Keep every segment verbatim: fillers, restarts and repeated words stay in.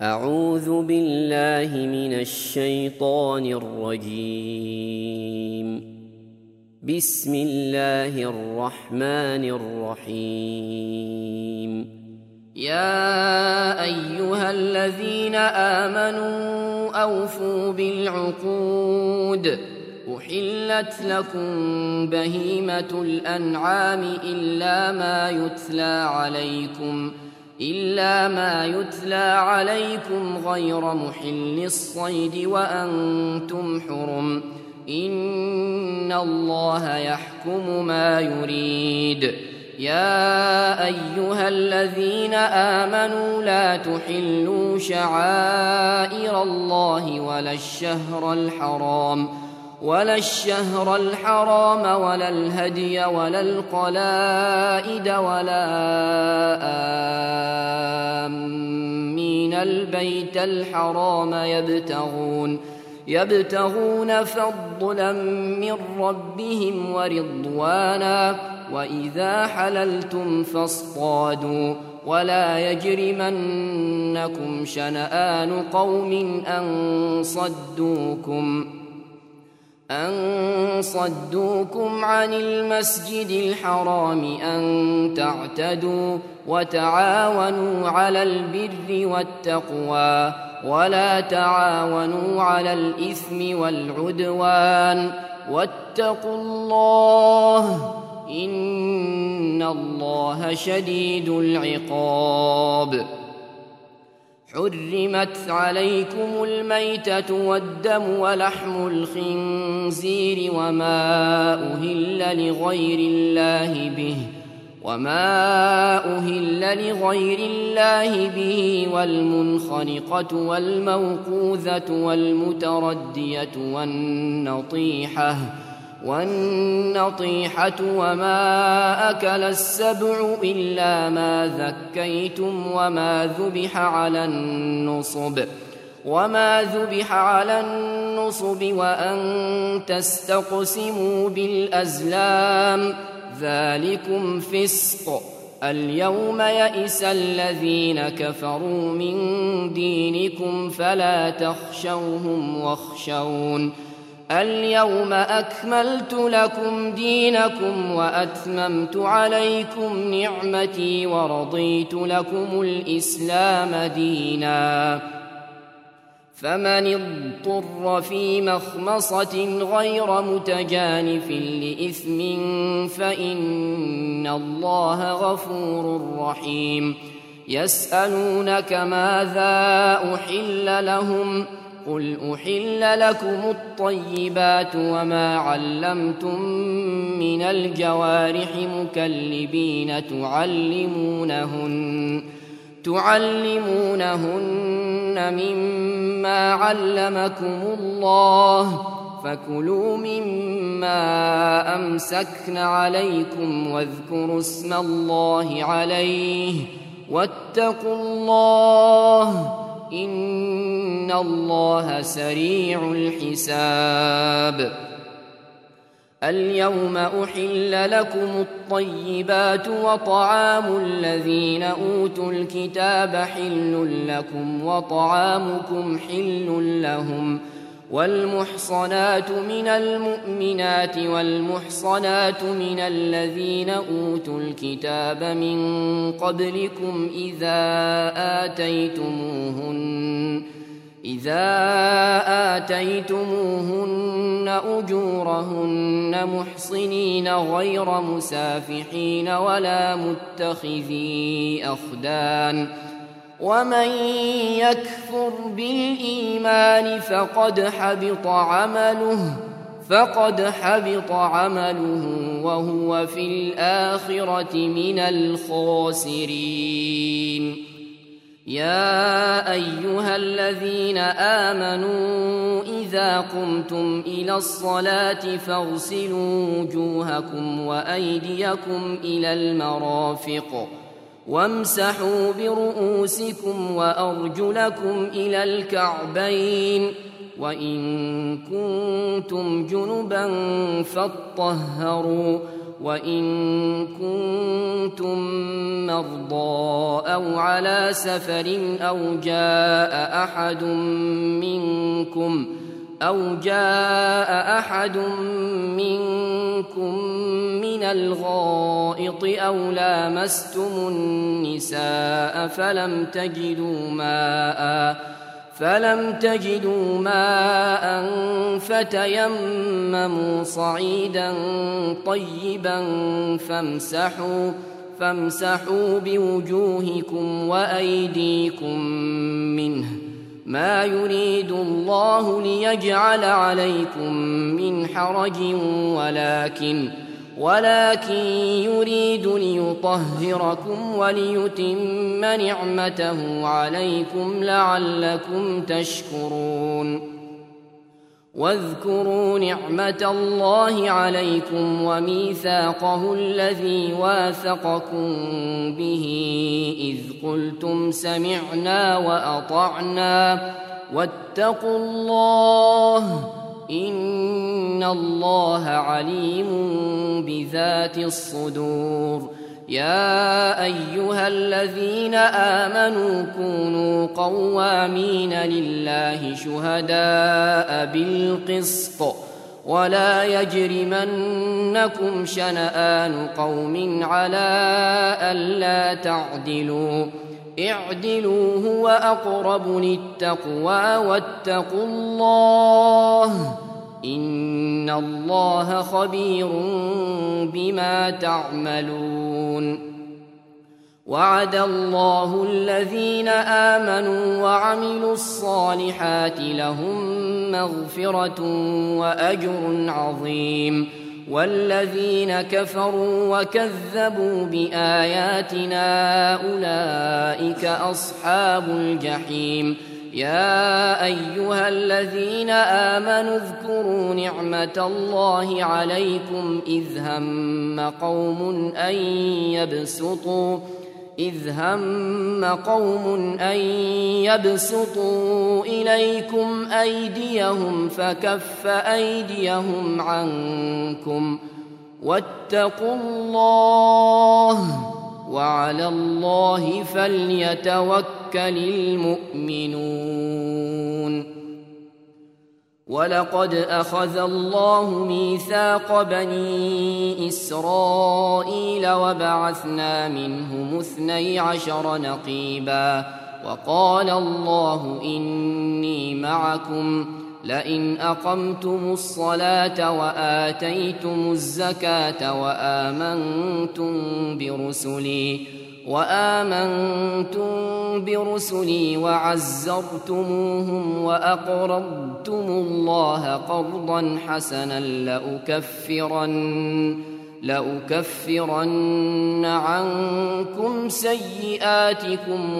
أعوذ بالله من الشيطان الرجيم. بسم الله الرحمن الرحيم. يا أيها الذين آمنوا أوفوا بالعقود، أحلت لكم بهيمة الأنعام إلا ما يتلى عليكم إلا ما يتلى عليكم غير محل الصيد وأنتم حرم، إن الله يحكم ما يريد. يا أيها الذين آمنوا لا تحلوا شعائر الله ولا الشهر الحرام ولا الشهر الحرام ولا الهدي ولا القلائد ولا آمين البيت الحرام يبتغون يبتغون فضلا من ربهم ورضوانا، وإذا حللتم فاصطادوا، ولا يجرمنكم شنآن قوم أن صدوكم أن صدوكم عن المسجد الحرام أن تعتدوا، وتعاونوا على البر والتقوى ولا تعاونوا على الإثم والعدوان، واتقوا الله إن الله شديد العقاب. حرمت عليكم الميتة والدم ولحم الخنزير وما أهل لغير الله به وما أهل لغير الله به والمنخنقة والموقوذة والمتردية والنطيحة والنطيحة وما أكل السبع إلا ما ذكيتم وما ذبح على النصب وما ذبح على النصب وأن تستقسموا بالأزلام، ذلكم فسق. اليوم يئس الذين كفروا من دينكم فلا تخشوهم واخشون. اليوم أكملت لكم دينكم وأتممت عليكم نعمتي ورضيت لكم الإسلام دينا، فمن اضطر في مخمصة غير متجانف لإثم فإن الله غفور رحيم. يسألونك ماذا أحل لهم، قل أحل لكم الطيبات وما علمتم من الجوارح مكلبين تعلمونهن تعلمونهن مما علمكم الله، فكلوا مما أمسكن عليكم واذكروا اسم الله عليه، واتقوا الله إن الله سريع الحساب. اليوم أحل لكم الطيبات وطعام الذين أوتوا الكتاب حل لكم وطعامكم حل لهم، والمحصنات من المؤمنات والمحصنات من الذين أوتوا الكتاب من قبلكم إذا آتيتموهن إذا آتيتموهن أجورهن محصنين غير مسافحين ولا متخذي أخدان، ومن يكفر بالإيمان فقد حبط عمله فقد حبط عمله وهو في الآخرة من الخاسرين. يا أيها الذين آمنوا إذا قمتم إلى الصلاة فاغسلوا وجوهكم وأيديكم إلى المرافق وامسحوا برؤوسكم وأرجلكم إلى الكعبين، وإن كنتم جنبا فاطهروا، وإن كنتم مرضى أو على سفر أو جاء أحد منكم أو جاء أحد منكم من الغائط أو لامستم النساء فلم تجدوا ماء فلم تجدوا ماء فتيمموا صعيدا طيبا فامسحوا فامسحوا بوجوهكم وأيديكم منه ما يريد الله ليجعل عليكم من حرج ولكن ولكن يريد ليطهركم وليتم نعمته عليكم لعلكم تشكرون واذكروا نعمة الله عليكم وميثاقه الذي واثقكم به إذ قلتم سمعنا وأطعنا واتقوا الله إن الله عليم بذات الصدور يا أيها الذين آمنوا كونوا قوامين لله شهداء بالقسط ولا يجرمنكم شنآن قوم على ألا تعدلوا اعدلوا هو أقرب للتقوى واتقوا الله إن الله خبير بما تعملون وعد الله الذين آمنوا وعملوا الصالحات لهم مغفرة وأجر عظيم والذين كفروا وكذبوا بآياتنا أولئك أصحاب الجحيم يا أيها الذين آمنوا اذكروا نعمة الله عليكم إذ هم قوم أن يبسطوا إذ هم قوم أن يبسطوا إليكم أيديهم فكف أيديهم عنكم واتقوا الله وعلى الله فليتوكل المؤمنون ولقد أخذ الله ميثاق بني إسرائيل وبعثنا منهم اثني عشر نقيبا وقال الله إني معكم لئن أقمتم الصلاة وآتيتم الزكاة وآمنتم برسلي وآمنتم برسلي وعزرتموهم وأقرضتم الله قرضا حسنا لأكفرن لأكفرن عنكم سيئاتكم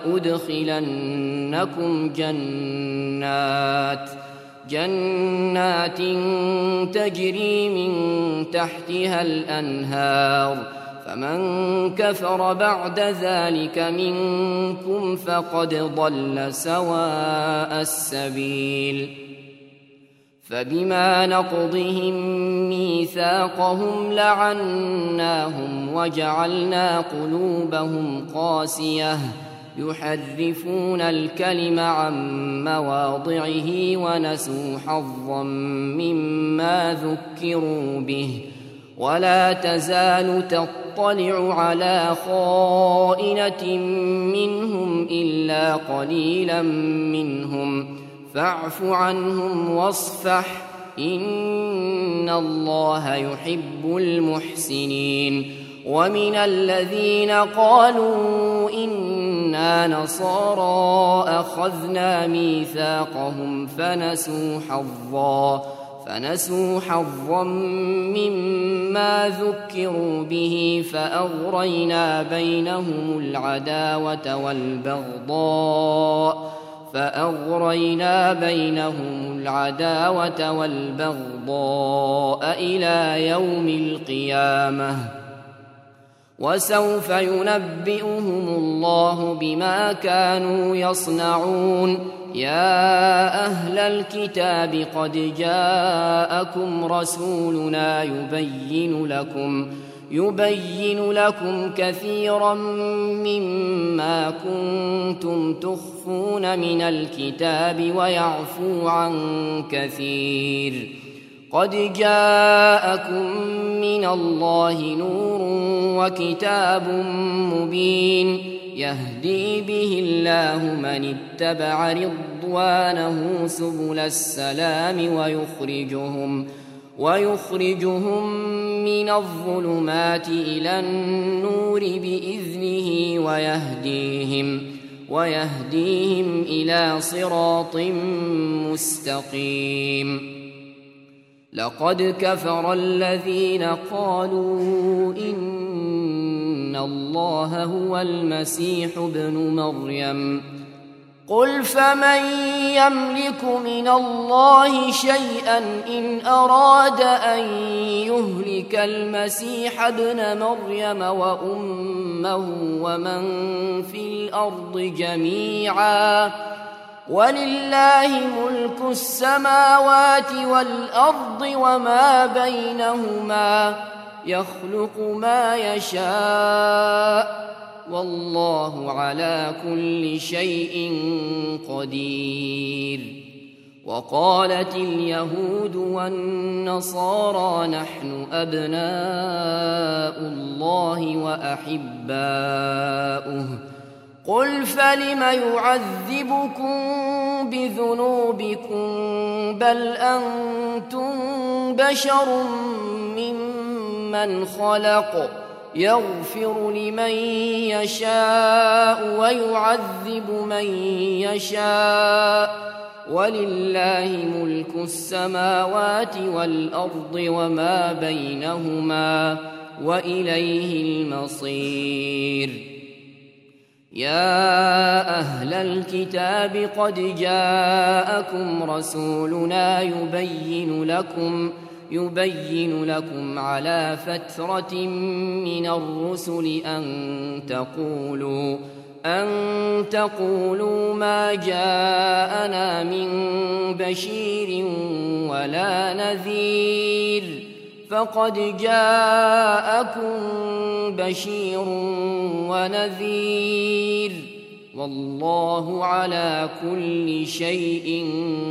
ولأدخلنكم جنات جنات تجري من تحتها الأنهار فمن كفر بعد ذلك منكم فقد ضل سواء السبيل فبما نقضهم ميثاقهم لعناهم وجعلنا قلوبهم قاسية يحرفون الكلم عن مواضعه ونسوا حظا مما ذكروا به ولا تزال تطلع على خائنة منهم إلا قليلا منهم فاعف عنهم واصفح إن الله يحب المحسنين ومن الذين قالوا إنا نصارى أخذنا ميثاقهم فنسوا حظا فنسوا حظا مما ذكروا به فأغرينا بينهم العداوة والبغضاء فأغرينا بينهم العداوة والبغضاء إلى يوم القيامة وسوف ينبئهم الله بما كانوا يصنعون. يا أهل الكتاب قد جاءكم رسولنا يبين لكم يبين لكم كثيرا مما كنتم تخفون من الكتاب ويعفو عن كثير. قد جاءكم من الله نور وكتاب مبين يهدي به الله من اتبع رضوانه سبل السلام ويخرجهم ويخرجهم من الظلمات إلى النور بإذنه ويهديهم ويهديهم إلى صراط مستقيم. لقد كفر الذين قالوا إن الله هو المسيح ابن مريم. قل فمن يملك من الله شيئا إن أراد أن يهلك المسيح ابن مريم وأمه ومن في الأرض جميعا ولله ملك السماوات والأرض وما بينهما يخلق ما يشاء والله على كل شيء قدير. وقالت اليهود والنصارى نحن أبناء الله وأحباؤه. قل فلم يعذبكم بذنوبكم بل أنتم بشر ممن خلق يغفر لمن يشاء ويعذب من يشاء ولله ملك السماوات والأرض وما بينهما وإليه المصير. يا أهل الكتاب قد جاءكم رسولنا يبين لكم يبين لكم على فترة من الرسل أن تقولوا أن تقولوا ما جاءنا من بشير ولا نذير فقد جاءكم بشير ونذير والله على كل شيء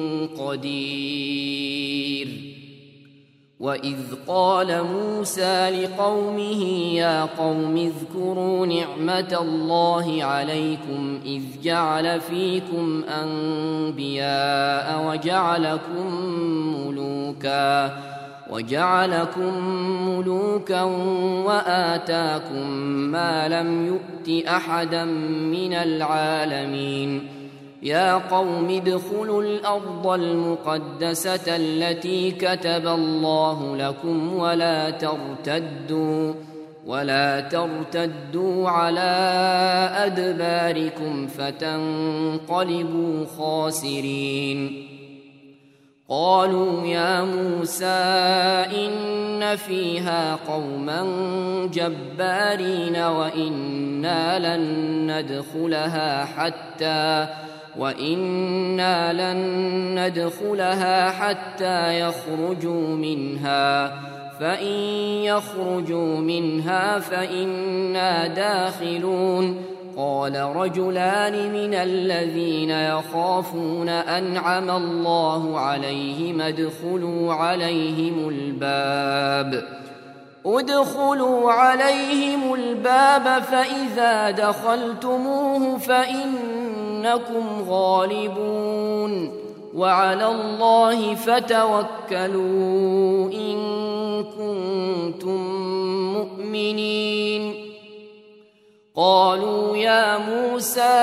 قدير. وإذ قال موسى لقومه يا قوم اذكروا نعمة الله عليكم إذ جعل فيكم أنبياء وجعلكم ملوكا وجعلكم ملوكا وآتاكم ما لم يؤت أحدا من العالمين. يا قوم ادخلوا الأرض المقدسة التي كتب الله لكم ولا ترتدوا ولا ترتدوا على أدباركم فتنقلبوا خاسرين. قالوا يا موسى إن فيها قوما جبارين وإنا لن ندخلها حتى وإنا لن ندخلها حتى يخرجوا منها فإن يخرجوا منها فإنا داخلون. قال رجلان من الذين يخافون أنعم الله عليهم ادخلوا عليهم الباب ادخلوا عليهم الباب فإذا دخلتموه فإنكم غالبون وعلى الله فتوكلوا إن كنتم مؤمنين. قالوا يا موسى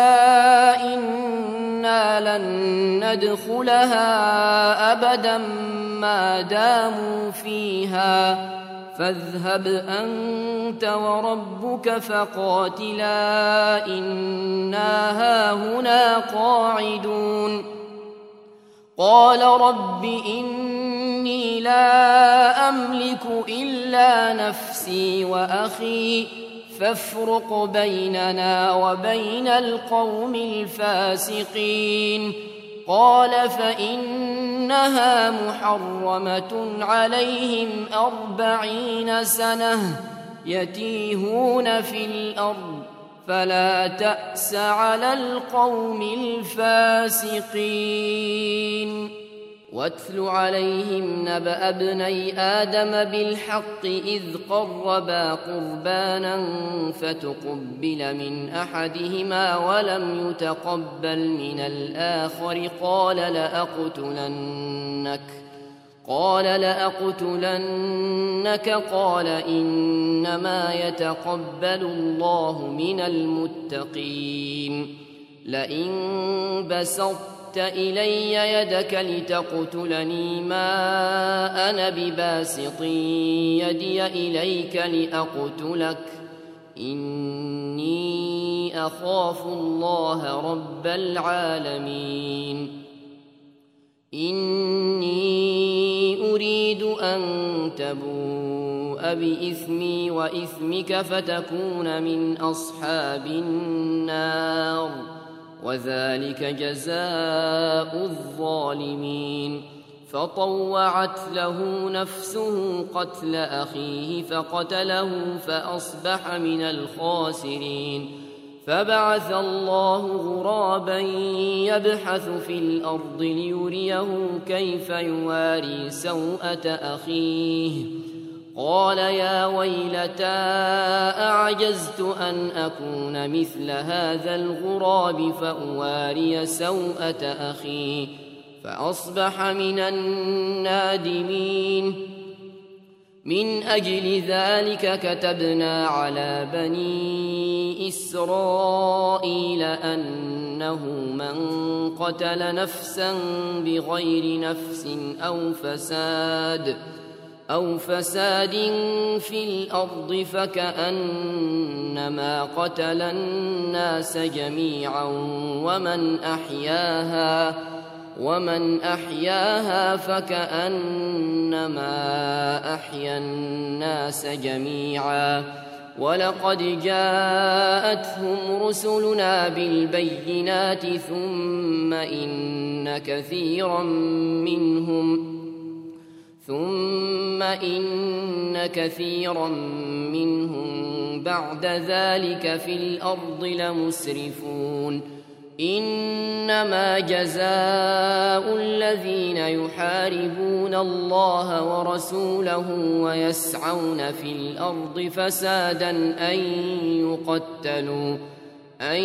إنا لن ندخلها أبدا ما داموا فيها فاذهب أنت وربك فقاتلا إنا هاهنا قاعدون. قال رب إني لا أملك إلا نفسي وأخي فافرق بيننا وبين القوم الفاسقين. قال فإنها محرمة عليهم أربعين سنة يتيهون في الأرض فلا تأس على القوم الفاسقين. واتل عليهم نبأ ابني آدم بالحق إذ قربا قربانا فتقبل من أحدهما ولم يتقبل من الآخر قال لأقتلنك قال لأقتلنك قال إنما يتقبل الله من المتقين. لئن بسطت إلي يدك لتقتلني ما أنا بباسط يدي إليك لأقتلك إني أخاف الله رب العالمين. إني أريد أن تبوء بإثمي وإثمك فتكون من أصحاب النار وذلك جزاء الظالمين. فطوعت له نفسه قتل أخيه فقتله فأصبح من الخاسرين. فبعث الله غرابا يبحث في الأرض ليريه كيف يواري سوءة أخيه قال يا ويلتى أعجزت أن أكون مثل هذا الغراب فأواري سوءة أخي فأصبح من النادمين. من أجل ذلك كتبنا على بني إسرائيل أنه من قتل نفسا بغير نفس أو فساد أو فساد في الأرض فكأنما قتل الناس جميعا ومن أحياها ومن أحياها فكأنما أحيا الناس جميعا. ولقد جاءتهم رسلنا بالبينات ثم إن كثيرا منهم ثم إن كثيرا منهم بعد ذلك في الأرض لمسرفون. إنما جزاء الذين يحاربون الله ورسوله ويسعون في الأرض فسادا أن يقتلوا أن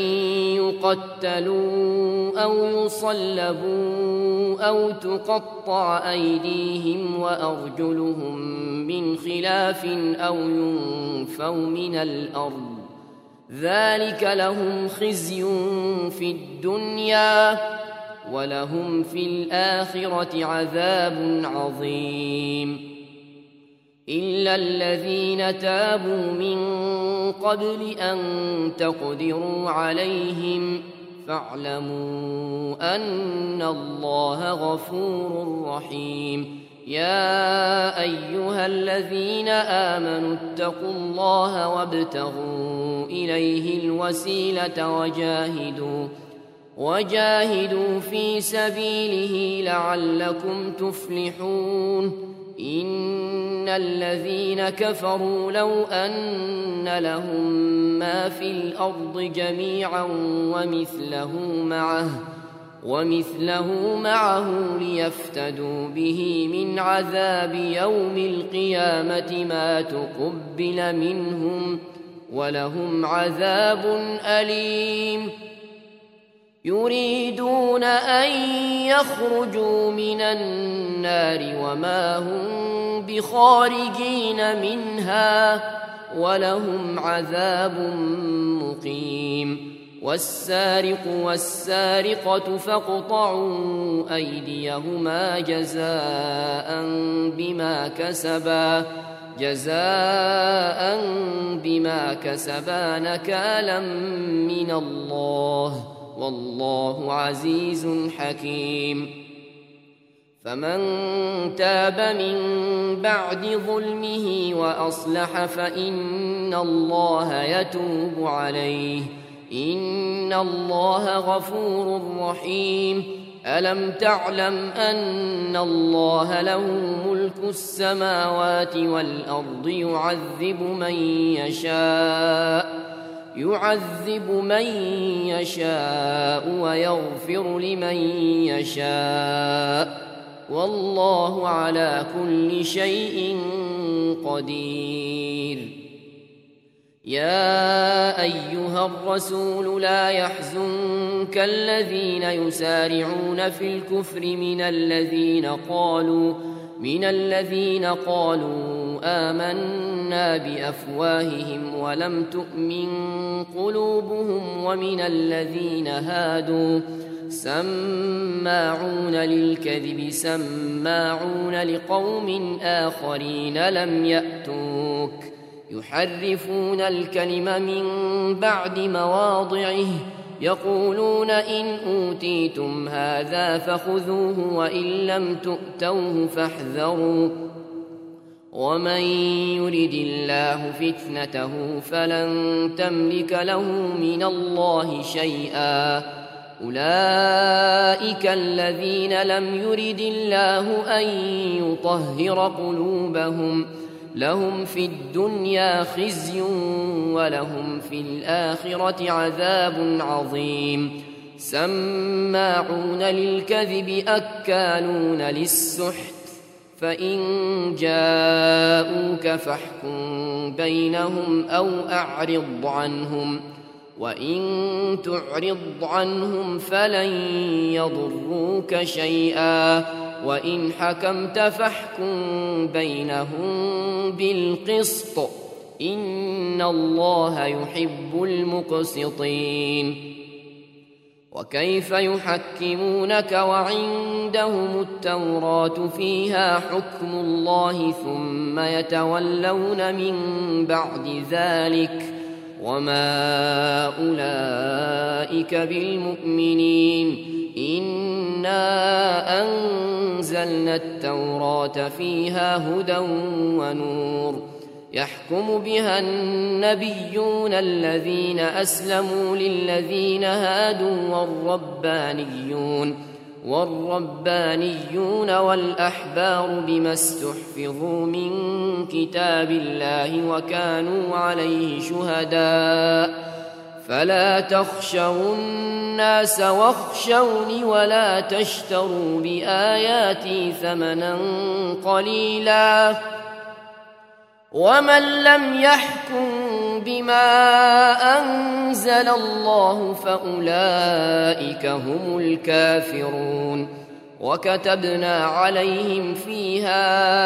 يقتلوا أو يصلبوا أو تقطع أيديهم وأرجلهم من خلاف أو ينفوا من الأرض ذلك لهم خزي في الدنيا ولهم في الآخرة عذاب عظيم. إلا الذين تابوا من قبل أن تقدروا عليهم فاعلموا أن الله غفور رحيم. يا أيها الذين آمنوا اتقوا الله وابتغوا إليه الوسيلة وجاهدوا وجاهدوا في سبيله لعلكم تفلحون. إن الذين كفروا لو أن لهم ما في الأرض جميعا ومثله معه ومثله معه ليفتدوا به من عذاب يوم القيامة ما تقبل منهم ولهم عذاب أليم. يريدون أن يخرجوا من النار وما هم بخارجين منها ولهم عذاب مقيم. والسارق والسارقة فاقطعوا أيديهما جزاء بما كسبا جزاء بما كسبا نكالا من الله والله عزيز حكيم. فمن تاب من بعد ظلمه وأصلح فإن إن الله يتوب عليه إن الله غفور رحيم ألم تعلم أن الله له ملك السماوات والأرض يعذب من يشاء يعذب من يشاء ويغفر لمن يشاء والله على كل شيء قدير يا أيها الرسول لا يحزنك الذين يسارعون في الكفر من الذين قالوا من الذين قالوا آمنا بأفواههم ولم تؤمن قلوبهم ومن الذين هادوا سماعون للكذب سماعون لقوم آخرين لم يأتوك يحرفون الكلم من بعد مواضعه يقولون إن أوتيتم هذا فخذوه وإن لم تؤتوه فاحذروا ومن يرد الله فتنته فلن تملك له من الله شيئا أولئك الذين لم يرد الله أن يطهر قلوبهم لهم في الدنيا خزي ولهم في الآخرة عذاب عظيم سماعون للكذب أكالون للسحت فإن جاءوك فاحكم بينهم أو أعرض عنهم وإن تعرض عنهم فلن يضروك شيئا وإن حكمت فاحكم بينهم بالقسط إن الله يحب المقسطين وكيف يحكمونك وعندهم التوراة فيها حكم الله ثم يتولون من بعد ذلك وما أولئك بالمؤمنين إنا أنزلنا التوراة فيها هدى ونور يحكم بها النبيون الذين أسلموا للذين هادوا والربانيون والربانيون والأحبار بما استحفظوا من كتاب الله وكانوا عليه شهداء فلا تخشوا الناس واخشوني ولا تشتروا بآياتي ثمنا قليلا ومن لم يحكم بما أنزل الله فأولئك هم الكافرون وكتبنا عليهم فيها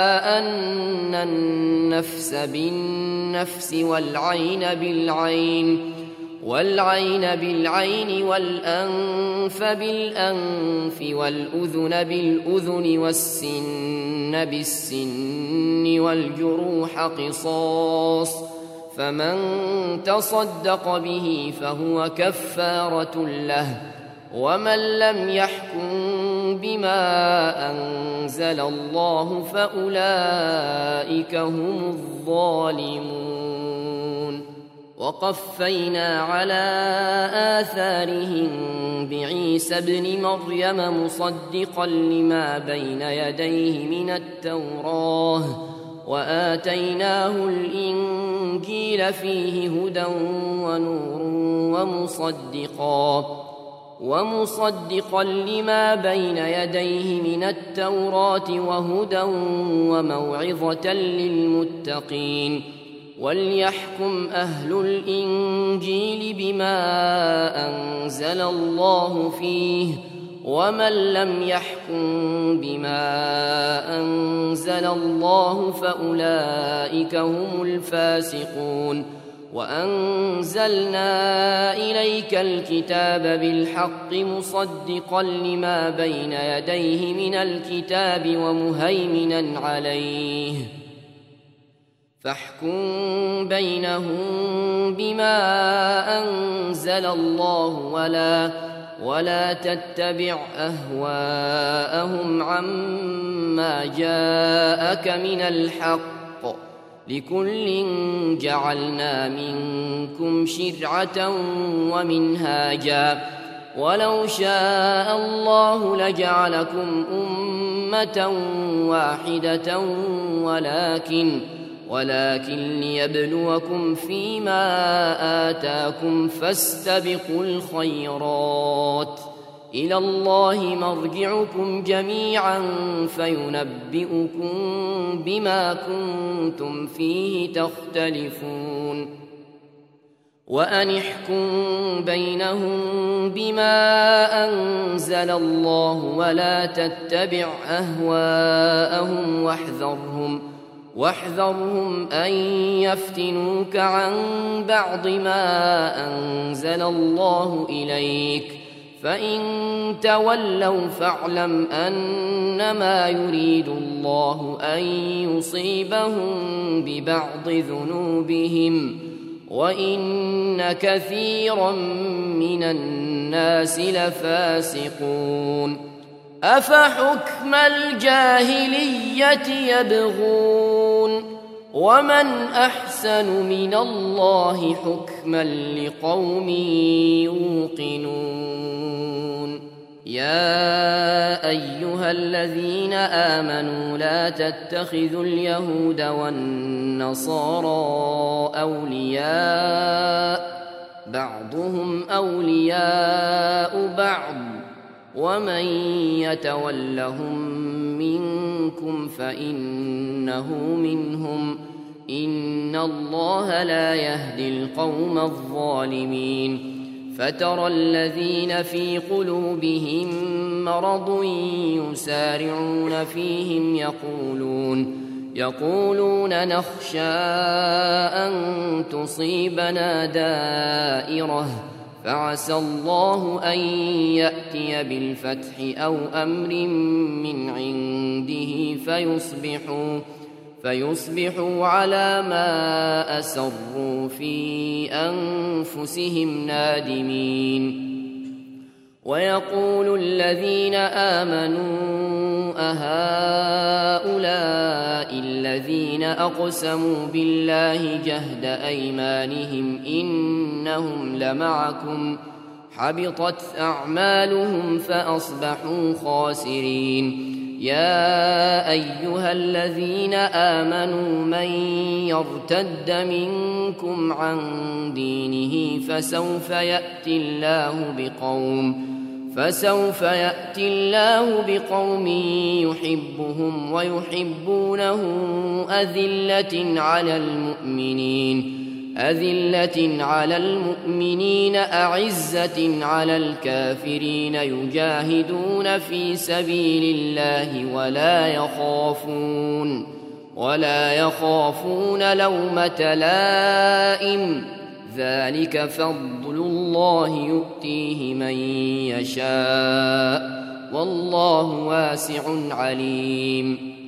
أن النفس بالنفس والعين بالعين والعين بالعين والأنف بالأنف والأذن بالأذن والسن بالسن والجروح قصاص فمن تصدق به فهو كفارة له ومن لم يحكم بما أنزل الله فأولئك هم الظالمون وقفينا على آثارهم بعيسى ابن مريم مصدقا لما بين يديه من التوراة وآتيناه الإنجيل فيه هدى ونور ومصدقا ومصدقا لما بين يديه من التوراة وهدى وموعظة للمتقين وليحكم أهل الإنجيل بما أنزل الله فيه ومن لم يحكم بما أنزل الله فأولئك هم الفاسقون وأنزلنا إليك الكتاب بالحق مصدقا لما بين يديه من الكتاب ومهيمنا عليه فاحكم بينهم بما أنزل الله ولا ولا تتبع أهواءهم عما جاءك من الحق لكل جعلنا منكم شرعة ومنهاجا ولو شاء الله لجعلكم أمة واحدة ولكن ولكن ليبلوكم فيما آتاكم فاستبقوا الخيرات إلى الله مرجعكم جميعا فينبئكم بما كنتم فيه تختلفون وأن احكم بينهم بما أنزل الله ولا تتبع أهواءهم واحذرهم واحذرهم أن يفتنوك عن بعض ما أنزل الله إليك فإن تولوا فاعلم أنما يريد الله أن يصيبهم ببعض ذنوبهم وإن كثيرا من الناس لفاسقون أفحكم الجاهلية يبغون ومن أحسن من الله حكما لقوم يوقنون يا أيها الذين آمنوا لا تتخذوا اليهود والنصارى أولياء بعضهم أولياء بعض ومن يتولهم منكم فإنه منهم إن الله لا يهدي القوم الظالمين فترى الذين في قلوبهم مرض يسارعون فيهم يقولون يقولون نخشى أن تصيبنا دائرة فعسى الله أن يأتي بالفتح أو أمر من عنده فيصبحوا فيصبحوا على ما أسروا في أنفسهم نادمين ويقول الذين آمنوا أهؤلاء الذين أقسموا بالله جهد أيمانهم إنهم لمعكم حبطت أعمالهم فأصبحوا خاسرين يا أيها الذين آمنوا من يرتد منكم عن دينه فسوف يأتي الله بقوم فسوف يأتي الله بقوم يحبهم ويحبونه أذلة على المؤمنين أذلة على المؤمنين أعزة على الكافرين يجاهدون في سبيل الله ولا يخافون ولا يخافون لومة لائم ذلك فضل الله يؤتيه من يشاء والله واسع عليم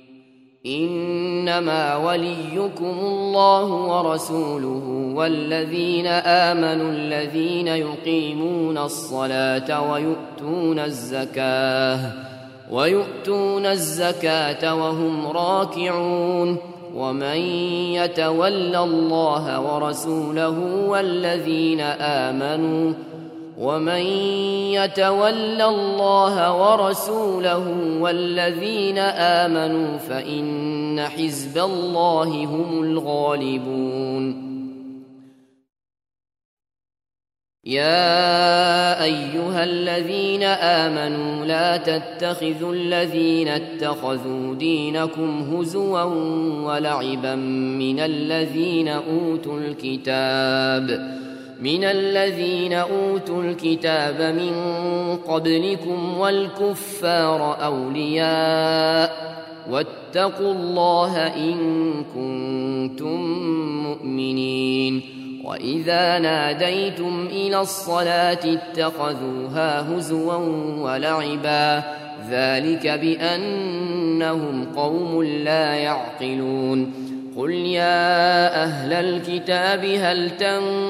إنما وليكم الله ورسوله والذين آمنوا الذين يقيمون الصلاة ويؤتون الزكاة ويؤتون الزكاة وهم راكعون ومن يتول الله ورسوله والذين آمنوا ومن يتول الله ورسوله والذين آمنوا فإن حزب الله هم الغالبون يا أيها الذين آمنوا لا تتخذوا الذين اتخذوا دينكم هزوا ولعبا من الذين أوتوا الكتاب من الذين أوتوا الكتاب من قبلكم والكفار أولياء واتقوا الله إن كنتم مؤمنين وإذا ناديتم إلى الصلاة اتخذوها هزوا ولعبا ذلك بأنهم قوم لا يعقلون قل يا أهل الكتاب هل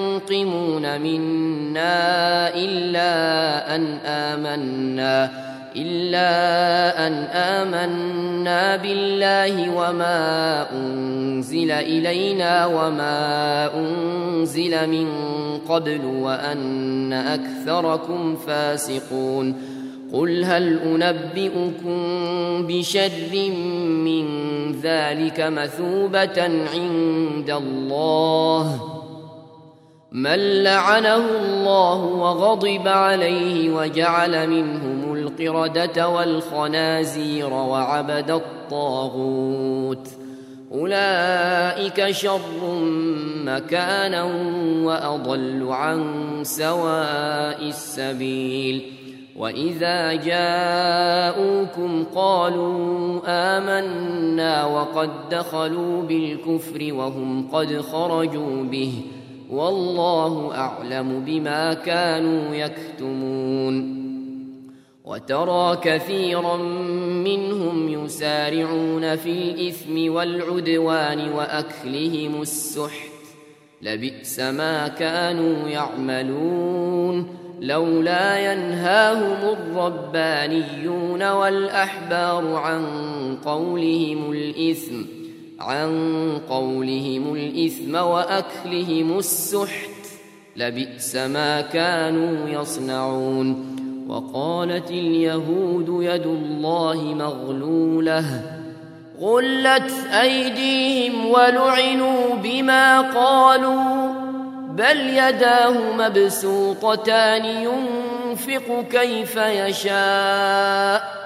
تنقمون منا إلا أن آمنا إلا أن آمنا بالله وما أنزل إلينا وما أنزل من قبل وأن أكثركم فاسقون قل هل أنبئكم بشر من ذلك مثوبة عند الله من لعنه الله وغضب عليه وجعل منهم القردة والخنازير وعبد الطاغوت أولئك شر مكانا وأضل عن سواء السبيل وإذا جاءوكم قالوا آمنا وقد دخلوا بالكفر وهم قد خرجوا به والله أعلم بما كانوا يكتمون وترى كثيرا منهم يسارعون في الإثم والعدوان وأكلهم السحت لبئس ما كانوا يعملون لولا ينهاهم الربانيون والأحبار عن قولهم الإثم عن قولهم الإثم وأكلهم السحت لبئس ما كانوا يصنعون وقالت اليهود يد الله مغلولة غلت أيديهم ولعنوا بما قالوا بل يداه مبسوطتان ينفق كيف يشاء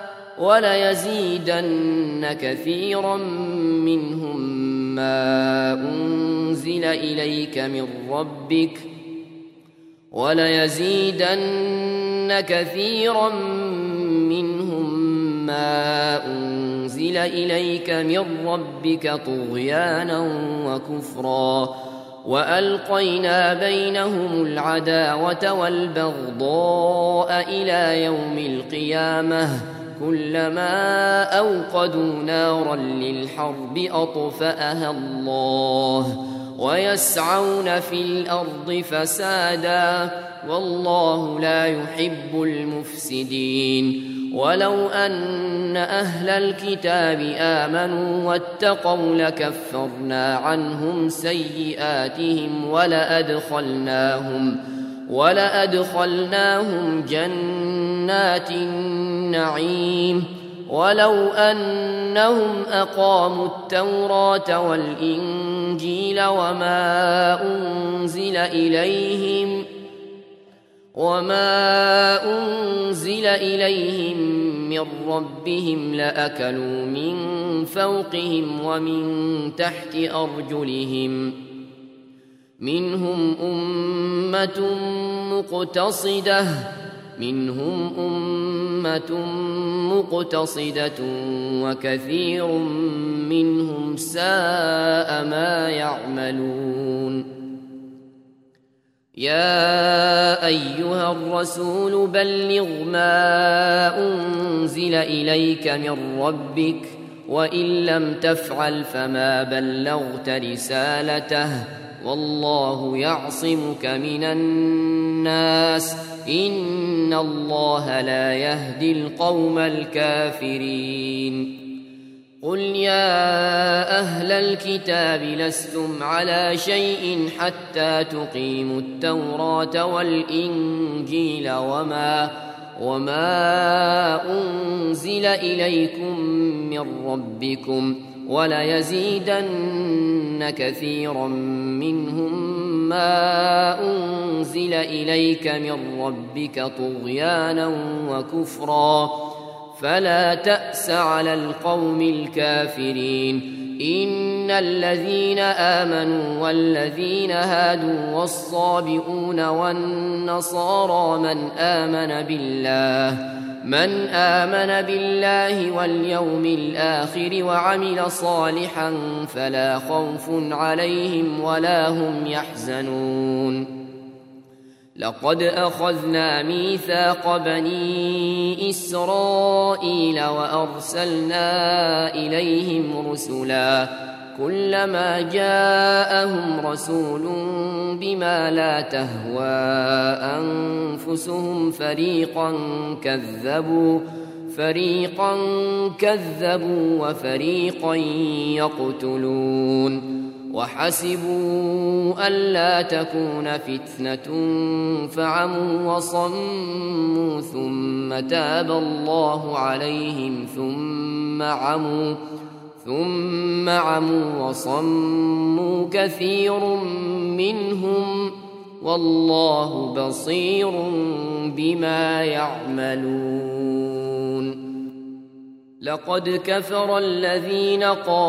وليزيدن كثيرا منهم ما أنزل إليك من ربك وليزيدن كثيرا منهم ما أنزل إليك من ربك طغيانا وكفرا وألقينا بينهم العداوة والبغضاء إلى يوم القيامة كلما أوقدوا نارا للحرب أطفأها الله ويسعون في الأرض فسادا والله لا يحب المفسدين ولو أن أهل الكتاب آمنوا واتقوا لكفرنا عنهم سيئاتهم ولأدخلناهم ولأدخلناهم جنات النعيم ولو أنهم أقاموا التوراة والإنجيل وما أنزل إليهم وما أنزل إليهم من ربهم لأكلوا من فوقهم ومن تحت أرجلهم منهم أمة مقتصدة منهم أمة مقتصدة وكثير منهم ساء ما يعملون يا أيها الرسول بلغ ما أنزل إليك من ربك وإن لم تفعل فما بلغت رسالته والله يعصمك من الناس إن الله لا يهدي القوم الكافرين قل يا أهل الكتاب لستم على شيء حتى تقيموا التوراة والإنجيل وما وما أنزل إليكم من ربكم وليزيدن كثيرا منهم ما أنزل إليك من ربك طغيانا وكفرا فلا تأس على القوم الكافرين إن الذين آمنوا والذين هادوا والصابئون والنصارى من آمن بالله من آمن بالله واليوم الآخر وعمل صالحا فلا خوف عليهم ولا هم يحزنون لقد أخذنا ميثاق بني إسرائيل وأرسلنا إليهم رسلا كلما جاءهم رسول بما لا تهوى أنفسهم فريقا كذبوا فريقا كذبوا وفريقا يقتلون وحسبوا ألا تكون فتنة فعموا وصموا ثم تاب الله عليهم ثم عموا ثم عموا وصموا كثير منهم والله بصير بما يعملون. لقد كفر الذين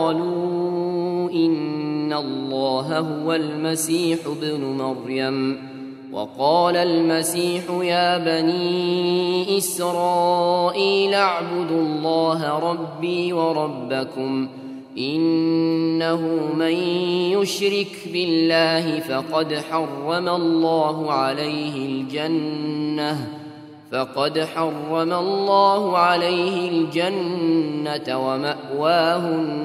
قالوا إن الله هو المسيح ابن مريم وقال المسيح يا بني إسرائيل اعبدوا الله ربي وربكم إنه من يشرك بالله فقد حرم الله عليه الجنة فقد حرم الله عليه الجنة ومأواه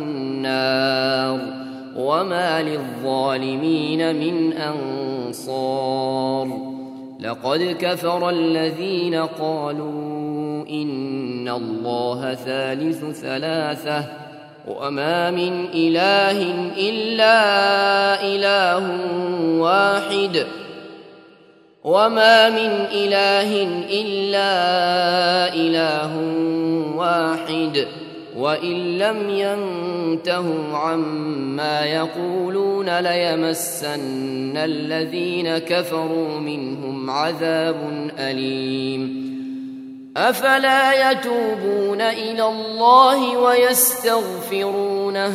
النار وما للظالمين من أنصار. لقد كفر الذين قالوا إن الله ثالث ثلاثة وما من إله إلا إله واحد وما من إله إلا إله واحد وإن لم ينتهوا عما يقولون ليمسن الذين كفروا منهم عذاب أليم. أفلا يتوبون إلى الله ويستغفرونه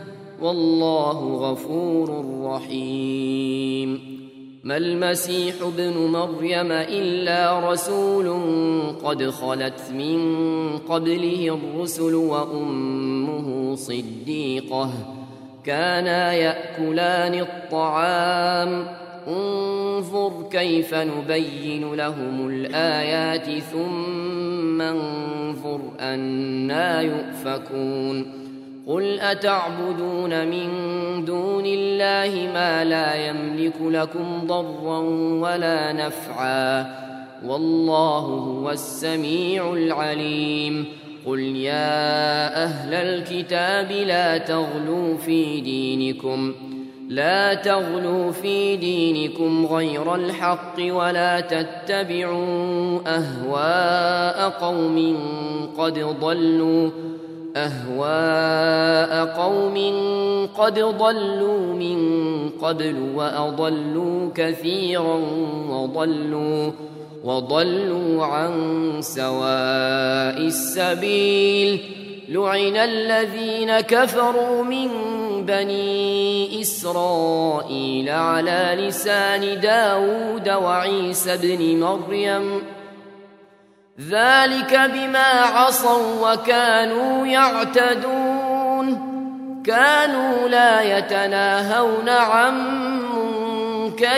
والله غفور رحيم. ما المسيح ابن مريم إلا رسول قد خلت من قبله الرسل وأمه صديقة كانا يأكلان الطعام انظر كيف نبين لهم الآيات ثم انظر أنى يؤفكون. قل أتعبدون من دون الله ما لا يملك لكم ضرا ولا نفعا والله هو السميع العليم. قل يا أهل الكتاب لا تغلوا في دينكم لا تغلوا في دينكم غير الحق ولا تتبعوا أهواء قوم قد ضلوا أهواء قوم قد ضلوا من قبل وأضلوا كثيرا وضلوا وضلوا عن سواء السبيل. لعن الذين كفروا من بني إسرائيل على لسان داود وعيسى بن مريم ذلك بما عصوا وكانوا يعتدون كانوا لا يتناهون عن منكر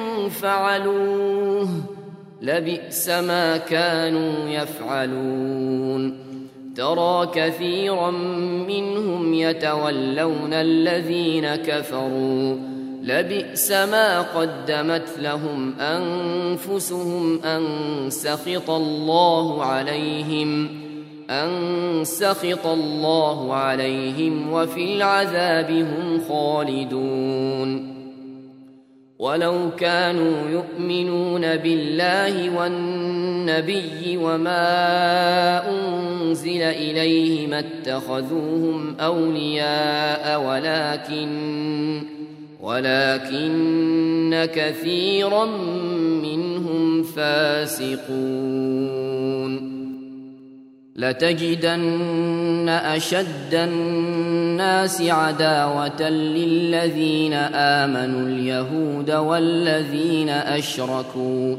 فعلوه لبئس ما كانوا يفعلون. ترى كثيرا منهم يتولون الذين كفروا لبئس ما قدمت لهم أنفسهم أن سخط الله عليهم أن سخط الله عليهم وفي العذاب هم خالدون. ولو كانوا يؤمنون بالله والنبي وما أنزل إليه ما اتخذوهم أولياء ولكن ولكن كثيرا منهم فاسقون. لتجدن أشد الناس عداوة للذين آمنوا اليهود والذين أشركوا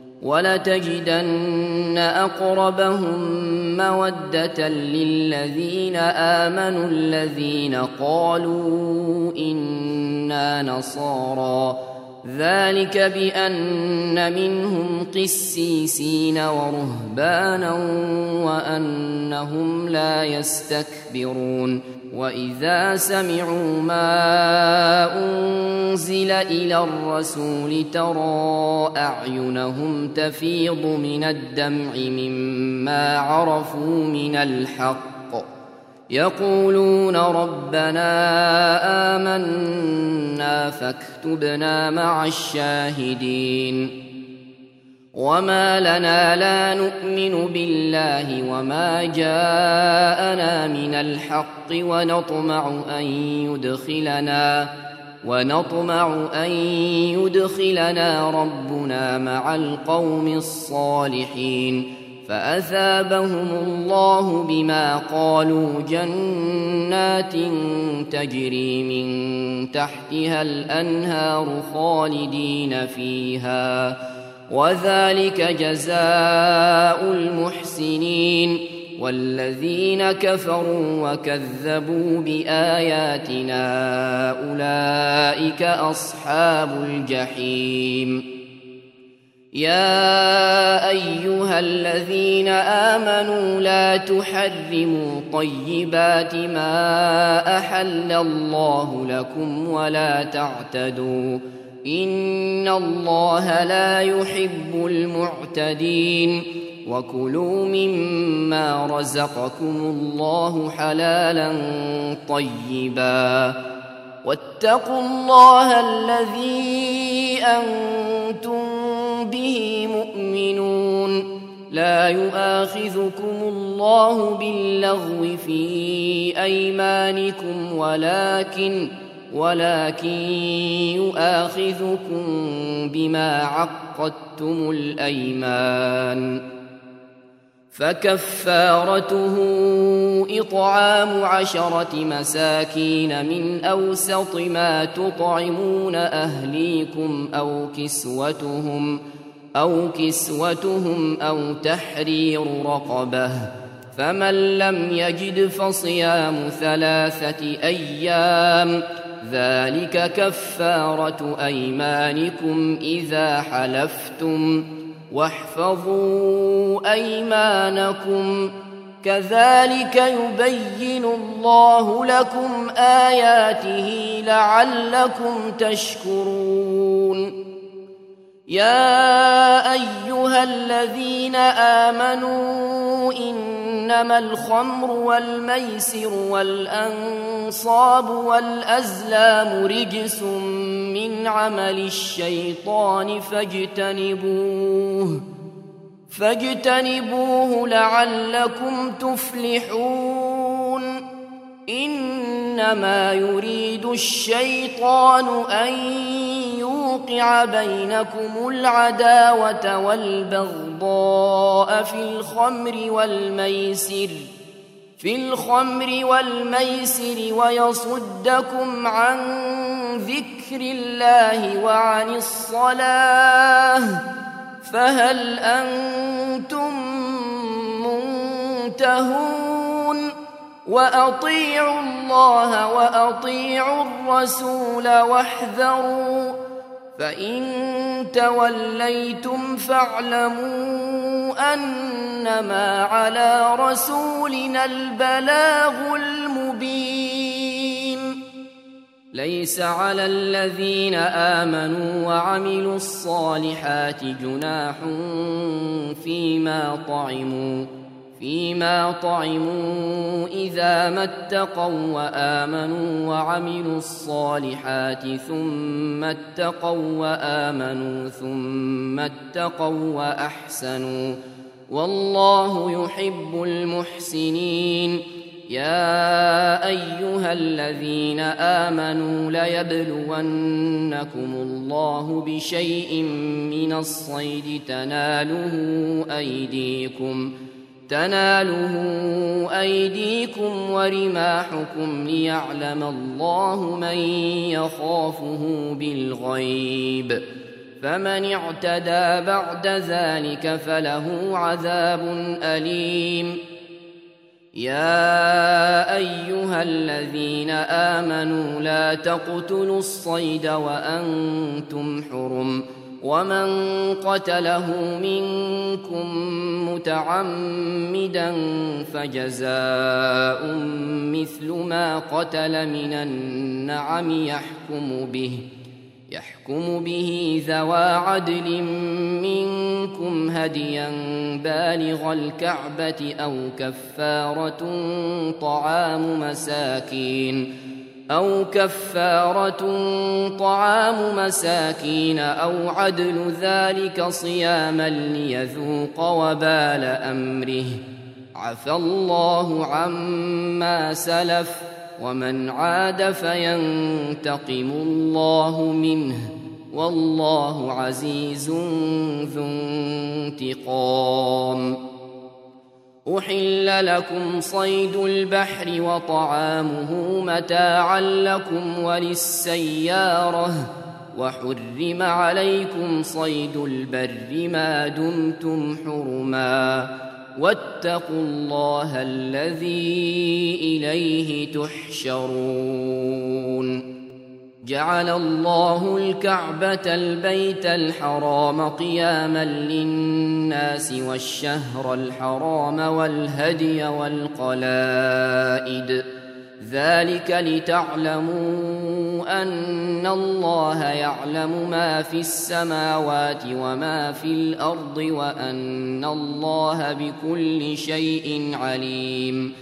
ولتجدن أقربهم مودة للذين آمنوا الذين قالوا إنا نصارى ذلك بأن منهم قسيسين ورهبانا وأنهم لا يستكبرون. وإذا سمعوا ما أنزل إلى الرسول ترى أعينهم تفيض من الدمع مما عرفوا من الحق يقولون ربنا آمنا فاكتبنا مع الشاهدين وما لنا لا نؤمن بالله وما جاءنا من الحق ونطمع أن يدخلنا ونطمع أن يدخلنا ربنا مع القوم الصالحين فأثابهم الله بما قالوا جنات تجري من تحتها الأنهار خالدين فيها وذلك جزاء المحسنين والذين كفروا وكذبوا بآياتنا أولئك أصحاب الجحيم يا أيها الذين آمنوا لا تحرموا طيبات ما أحل الله لكم ولا تعتدوا إن الله لا يحب المعتدين وكلوا مما رزقكم الله حلالا طيبا واتقوا الله الذي أنتم به مؤمنون لا يؤاخذكم الله باللغو في أيمانكم ولكن ولكن يؤاخذكم بما عقدتم الأيمان فكفارته إطعام عشرة مساكين من أوسط ما تطعمون أهليكم أو كسوتهم أو كسوتهم أو تحرير رقبة فمن لم يجد فصيام ثلاثة أيام ذلك كفارة أيمانكم إذا حلفتم واحفظوا أيمانكم كذلك يبين الله لكم آياته لعلكم تشكرون يا أيها الذين آمنوا إنما الخمر والميسر والأنصاب والأزلام رجس من عمل الشيطان فاجتنبوه فاجتنبوه لعلكم تفلحون إنما يريد الشيطان أن يوقع بينكم العداوة والبغضاء في الخمر والميسر في الخمر والميسر ويصدكم عن ذكر الله وعن الصلاة فهل أنتم منتهون وأطيعوا الله وأطيعوا الرسول واحذروا فإن توليتم فاعلموا أنما على رسولنا البلاغ المبين ليس على الذين آمنوا وعملوا الصالحات جناح فيما طعموا فيما طعموا إذا ما اتقوا وآمنوا وعملوا الصالحات ثم اتقوا وآمنوا ثم اتقوا وأحسنوا والله يحب المحسنين يا أيها الذين آمنوا ليبلونكم الله بشيء من الصيد تناله أيديكم تناله أيديكم ورماحكم ليعلم الله من يخافه بالغيب فمن اعتدى بعد ذلك فله عذاب أليم يا أيها الذين آمنوا لا تقتلوا الصيد وأنتم حرم ومن قتله منكم متعمدا فجزاء مثل ما قتل من النعم يحكم به يحكم به ذوى عدل منكم هديا بالغ الكعبة أو كفارة طعام مساكين أو كفارة طعام مساكين أو عدل ذلك صياما ليذوق وبال أمره عفى الله عما سلف ومن عاد فينتقم الله منه والله عزيز ذو انتقام. أحل لكم صيد البحر وطعامه متاعا لكم وللسيارة وحرم عليكم صيد البر ما دمتم حرما واتقوا الله الذي إليه تحشرون. جعل الله الكعبة البيت الحرام قياما للناس والشهر الحرام والهدي والقلائد ذلك لتعلموا أن الله يعلم ما في السماوات وما في الأرض وأن الله بكل شيء عليم.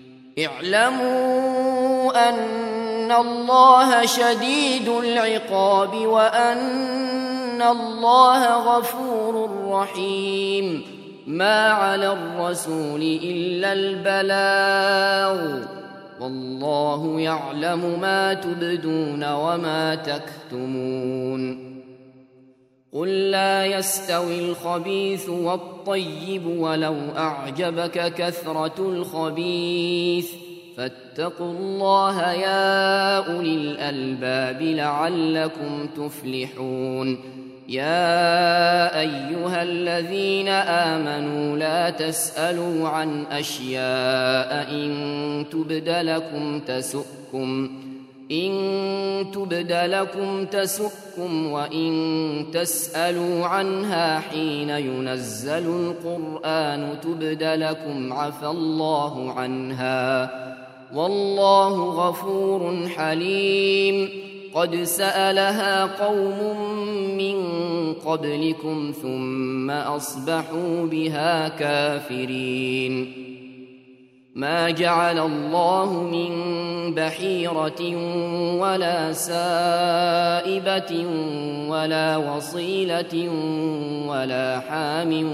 اعلموا أن الله شديد العقاب وأن الله غفور رحيم. ما على الرسول إلا البلاغ والله يعلم ما تبدون وما تكتمون. قل لا يستوي الخبيث والطيب ولو أعجبك كثرة الخبيث فاتقوا الله يا أولي الألباب لعلكم تفلحون. يا أيها الذين آمنوا لا تسألوا عن أشياء إن تبد لكم تسؤكم إن تبد لكم تسؤكم وإن تسألوا عنها حين ينزل القرآن تبد لكم عفى الله عنها والله غفور حليم. قد سألها قوم من قبلكم ثم أصبحوا بها كافرين. ما جعل الله من بحيرة ولا سائبة ولا وصيلة ولا حام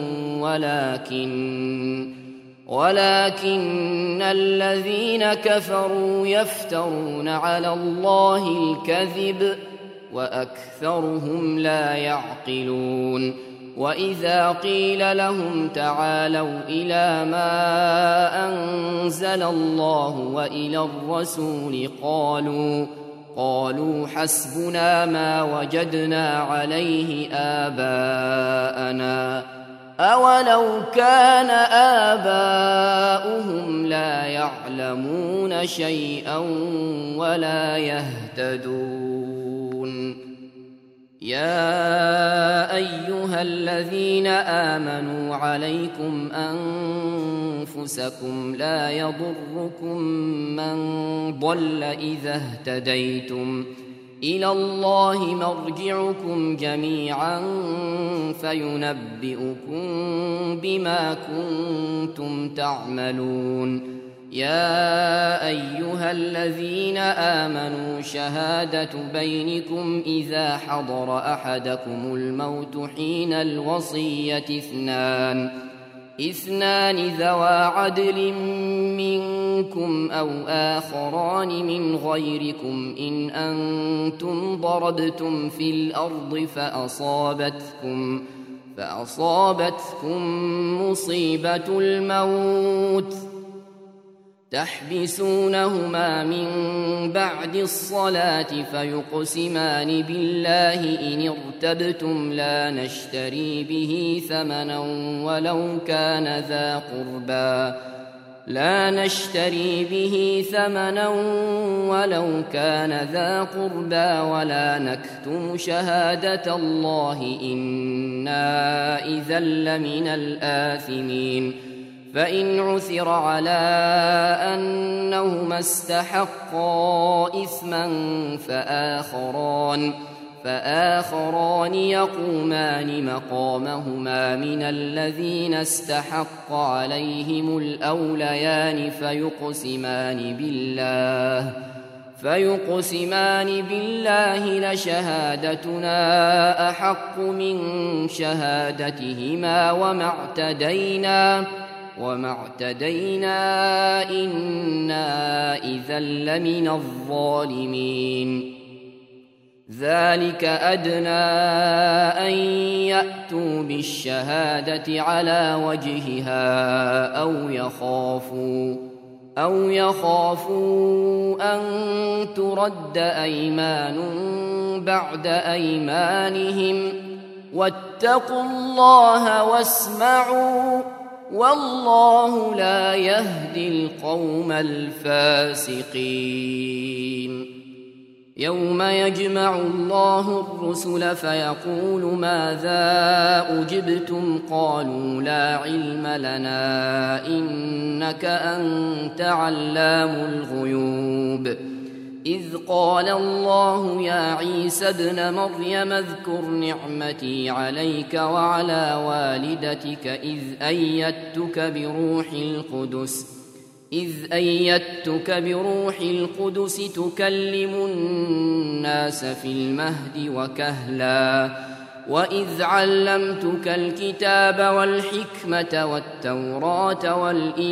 ولكن ولكن الذين كفروا يفترون على الله الكذب وأكثرهم لا يعقلون. وإذا قيل لهم تعالوا إلى ما أنزل الله وإلى الرسول قالوا قالوا حسبنا ما وجدنا عليه آباءنا أولو كان آباؤهم لا يعلمون شيئا ولا يهتدون. يا أيها الذين آمنوا عليكم أنفسكم لا يضركم من ضل إذا اهتديتم إلى الله مرجعكم جميعا فينبئكم بما كنتم تعملون. يا أيها الذين آمنوا شهادة بينكم إذا حضر أحدكم الموت حين الوصية اثنان اثنان ذوى عدل منكم أو آخران من غيركم إن أنتم ضربتم في الأرض فأصابتكم فأصابتكم مصيبة الموت تحبسونهما من بعد الصلاة فيقسمان بالله إن ارتبتم لا نشتري به ثمنا ولو كان ذا قربى لا نشتري به ثمنا ولو كان ذا قربى ولا نكتم شهادة الله إنا إذا لمن الآثمين فإن عثر على أنهما استحقا إثما فآخران فآخران يقومان مقامهما من الذين استحق عليهم الأوليان فيقسمان بالله فيقسمان بالله لشهادتنا أحق من شهادتهما وما اعتدينا وما اعتدينا إنا إذا لمن الظالمين ذلك أدنى أن يأتوا بالشهادة على وجهها أو يخافوا أو يخافوا أن ترد أيمان بعد أيمانهم واتقوا الله واسمعوا والله لا يهدي القوم الفاسقين يوم يجمع الله الرسل فيقول ماذا أجبتم قالوا لا علم لنا إنك أنت علام الغيوب إذ قال الله يا عيسى ابن مريم اذكر نعمتي عليك وعلى والدتك إذ أيدتك بروح القدس إذ أيدتك بروح القدس تكلم الناس في المهد وكهلا وإذ علمتك الكتاب والحكمة والتوراة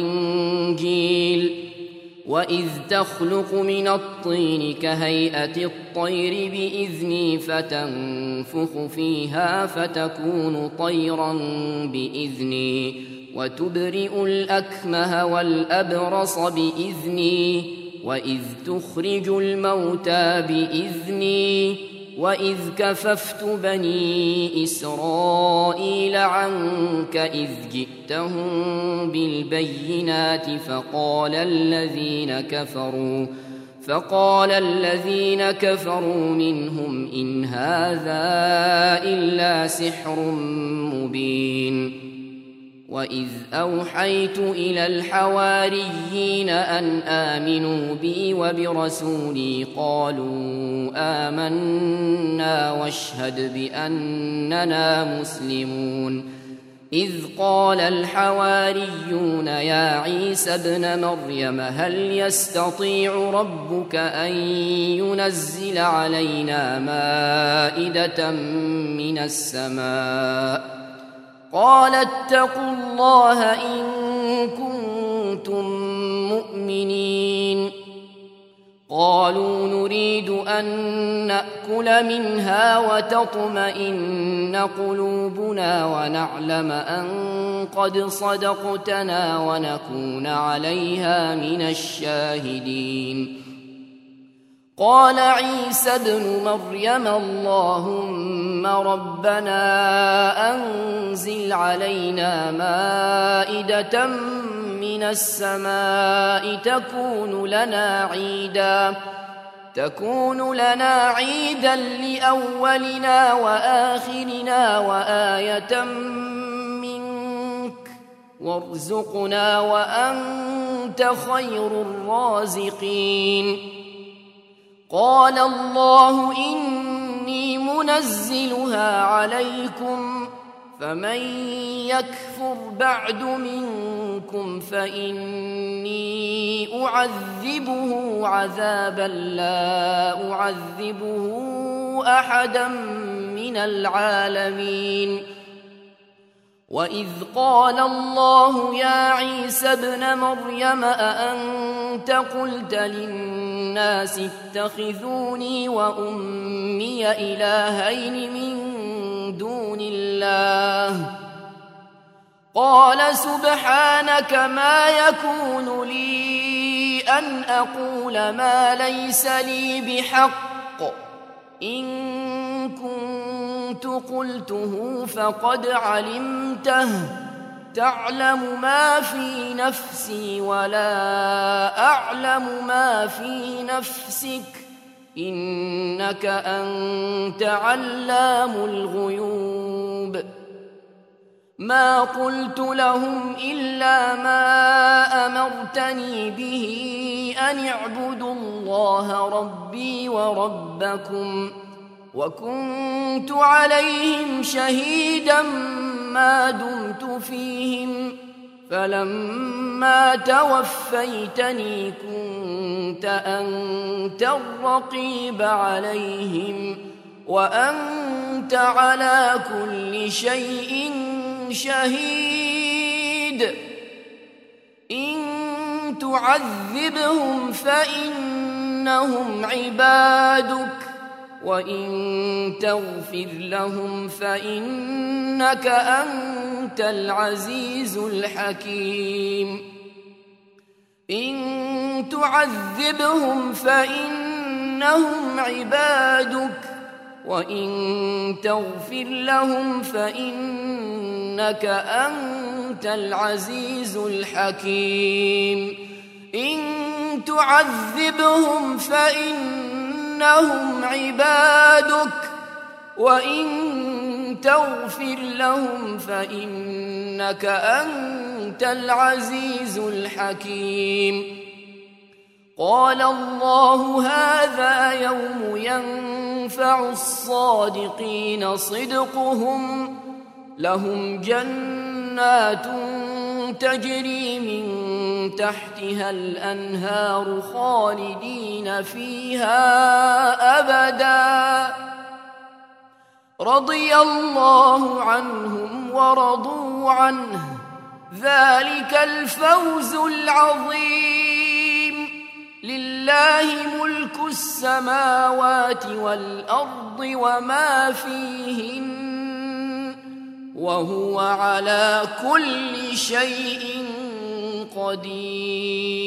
والإنجيل وإذ تخلق من الطين كهيئة الطير بإذني فتنفخ فيها فتكون طيرا بإذني وتبرئ الأكمه والأبرص بإذني وإذ تخرج الموتى بإذني وإذ كففت بني إسرائيل عنك إذ جئتهم بالبينات فقال الذين كفروا فقال الذين كفروا منهم إن هذا إلا سحر مبين وإذ أوحيت إلى الحواريين أن آمنوا بي وبرسولي قالوا آمنا واشهد بأننا مسلمون إذ قال الحواريون يا عيسى ابن مريم هل يستطيع ربك أن ينزل علينا مائدة من السماء قال اتقوا الله إن كنتم مؤمنين قالوا نريد أن نأكل منها وتطمئن قلوبنا ونعلم أن قد صدقتنا ونكون عليها من الشاهدين قال عيسى ابن مريم اللهم ربنا أنزل علينا مائدة من السماء تكون لنا عيدا تكون لنا عيدا لأولنا وآخرنا وآية منك وارزقنا وأنت خير الرازقين قال الله إني منزلها عليكم فمن يكفر بعد منكم فإني أعذبه عذابا لا أعذبه أحدا من العالمين وإذ قال الله يا عيسى ابن مريم أأنت قلت للناس اتخذوني وأمي إلهين من دون الله قال سبحانك ما يكون لي أن أقول ما ليس لي بحق إن كنت قلته فقد علمته تعلم ما في نفسي ولا أعلم ما في نفسك إنك أنت علام الغيوب ما قلت لهم إلا ما أمرتني به أن اعبدوا الله ربي وربكم وكنت عليهم شهيدا ما دمت فيهم فلما توفيتني كنت أنت الرقيب عليهم وأنت على كل شيء شهيد إن تعذبهم فإنهم عبادك وإن تغفر لهم فإنك أنت العزيز الحكيم إن تعذبهم فإنهم عبادك وإن تغفر لهم فإنك أنت العزيز الحكيم إن تعذبهم فإنهم عبادك وإن تغفر لهم فإنك أنت العزيز الحكيم قال الله هذا يوم ينفع الصادقين صدقهم لهم جنات تجري من تحتها الأنهار خالدين فيها أبدا رضي الله عنهم ورضوا عنه ذلك الفوز العظيم لله ملك السماوات والأرض وما فيهن وهو على كل شيء قدير